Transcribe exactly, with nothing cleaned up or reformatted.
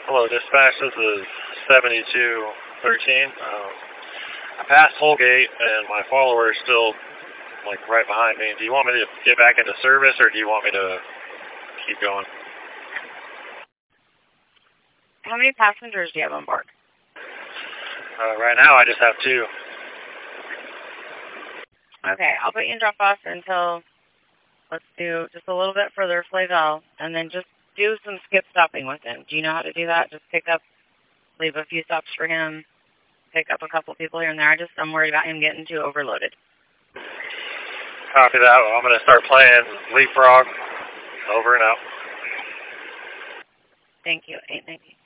Hello, dispatch. This is seventy-two thirteen. Um, I passed Holgate, and my follower is still, like, right behind me. Do you want me to get back into service, or do you want me to keep going? How many passengers do you have on board? Uh, right now, I just have two. Okay, I'll put you in drop-off until, let's do just a little bit further Flavel, and then just do some skip stopping with him. Do you know how to do that? Just pick up, leave a few stops for him, pick up a couple people here and there. I just, I'm worried about him getting too overloaded. Copy that. Well, I'm going to start playing Leapfrog. Over and out. Thank you. eight ninety.